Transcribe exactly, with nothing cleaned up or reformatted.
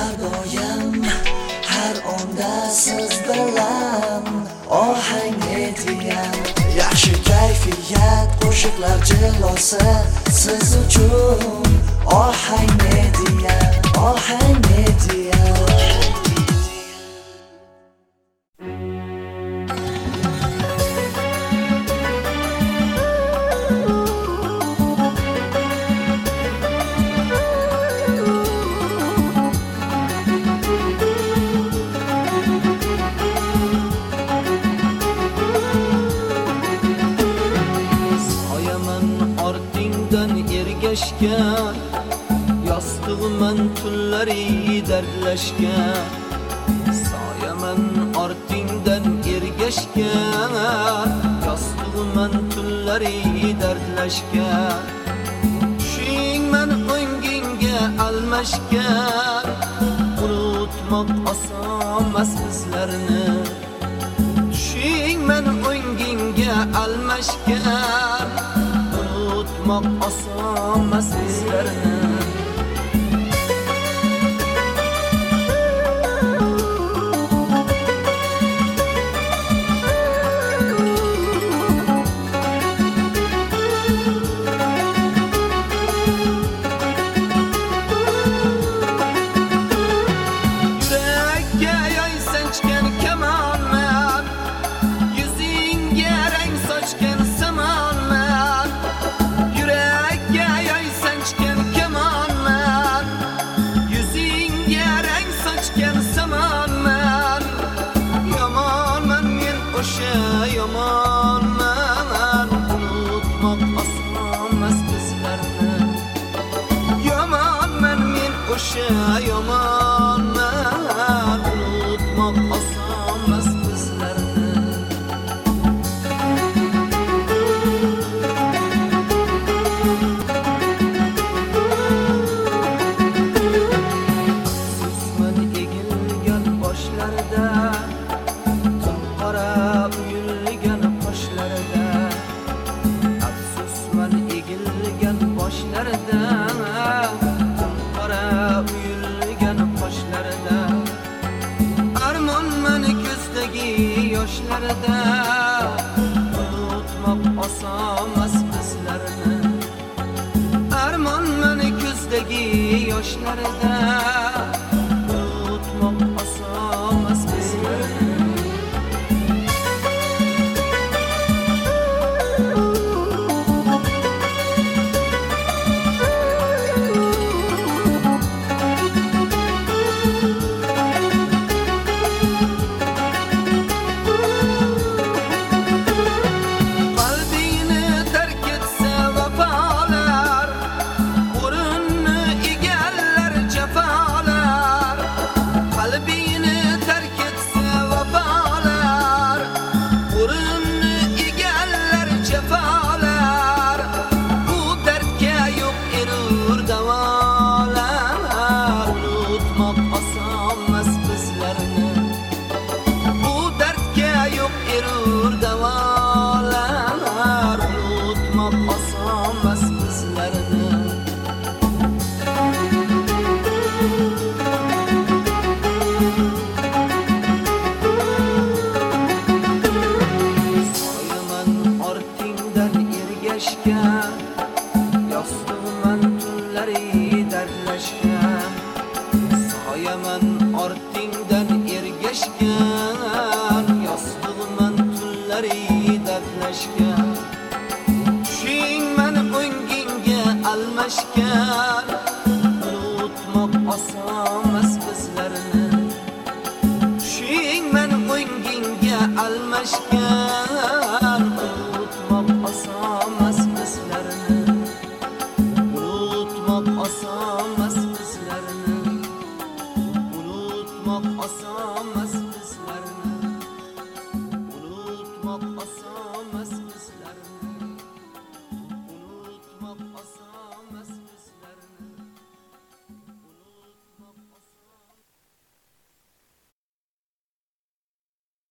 har doim har onda siz bilan ohang etgan yaxshi kayfiyat qo'shiqlar jilosi siz uchun ohang etgan ohang etgan Yostug'man tunlari dardlashgan soyaman ortingdan ergashgan yostug'man tunlari dardlashgan tushingman o'ngingga almashgan unutmoq osonmas bizlarni tushingman o'ngingga almashgan unutmoq osonmas bizlarni Yamanlar unutmak osanmas bizlerni Susman egilgan boshlarda tun qora uyulgan qoshlarda Afsusman egilgan boshlarda yoshlarda unutmoq osonmas bizlarni armon meni ko'zdagi yoshlarda unutmoq osonmas bizlarni Yostug'man tunlari dardlashgan soyaman ortingdan ergashgan yostug'man tunlari dardlashgan tushingman o'ngingga almashgan unutmoq osonmas bizlarni tushingman o'ngingga almashgan unutmoq osonmas bizlarni unutmoq osonmas bizlarni unutmoq osonmas bizlarni unutmoq osonmas